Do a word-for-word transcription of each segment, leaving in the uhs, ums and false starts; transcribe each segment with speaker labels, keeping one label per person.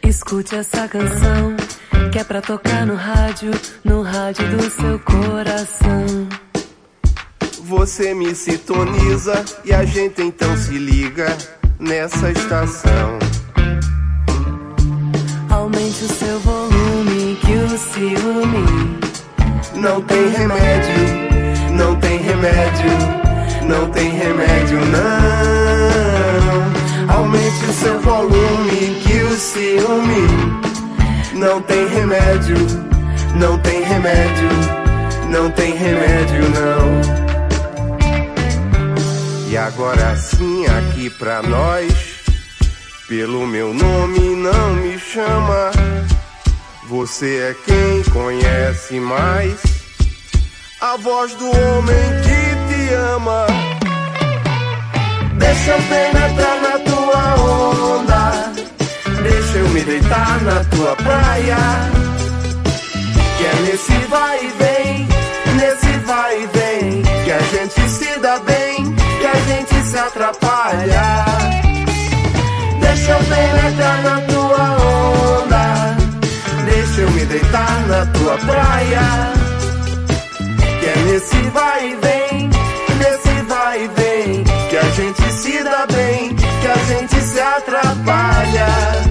Speaker 1: Escute essa canção, que é pra tocar no rádio, no rádio do seu coração.
Speaker 2: Você me sintoniza e a gente então se liga nessa estação.
Speaker 1: Aumente o seu volume, que o ciúme
Speaker 2: não tem remédio, não tem remédio, não tem remédio não. Aumente o seu volume, que o ciúme não tem remédio, não tem remédio, não tem remédio não. E agora sim aqui pra nós, pelo meu nome não me chama. Você é quem conhece mais a voz do homem que te ama. Deixa eu penetrar na tua onda, deixa eu me deitar na tua praia. Que é nesse vai e vem, nesse vai e vem, que a gente se dá bem, que a gente se atrapalha. Deixa eu penetrar na tua onda, deixa eu me deitar na tua praia. Que é nesse vai e vem, nesse vai e vem, que a gente se dá bem, que a gente se atrapalha.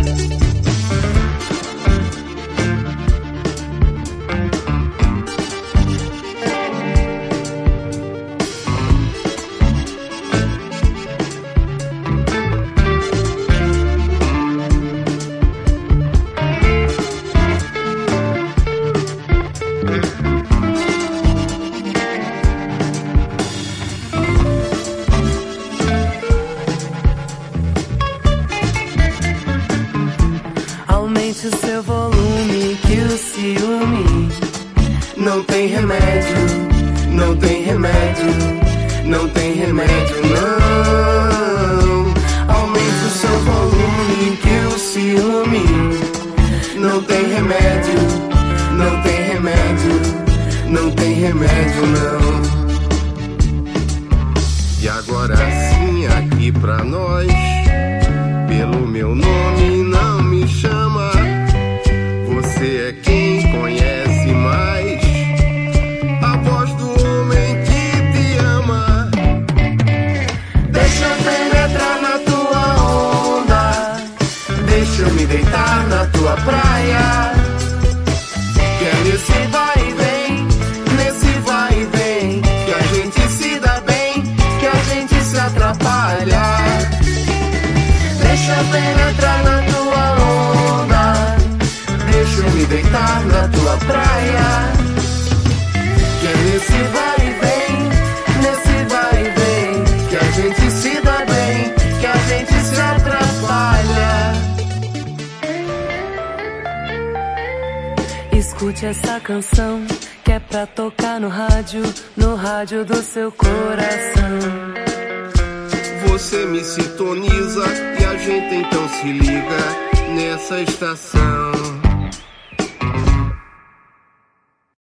Speaker 1: Aumente o seu volume, que o ciúme
Speaker 2: não tem remédio, não tem remédio, não tem remédio não. Aumente o seu volume, que o ciúme não tem remédio, não tem remédio, não tem remédio não. E agora sim aqui pra nós, pelo meu nome não me chama. Você é quem conhece mais a voz do homem que te ama. Deixa eu penetrar na tua onda, deixa eu me deitar na tua praia. Que é nesse vai e vem, nesse vai e vem, que a gente se dá bem, que a gente se atrapalha. Deixa eu penetrar na tua onda, deixa eu me deitar na tua praia. Que é nesse vai e vem, nesse vai e vem, que a gente se dá bem, que a gente se atrapalha.
Speaker 1: Escute essa canção, que é pra tocar no rádio, no rádio do seu coração.
Speaker 2: Você me sintoniza e a gente então se liga nessa estação.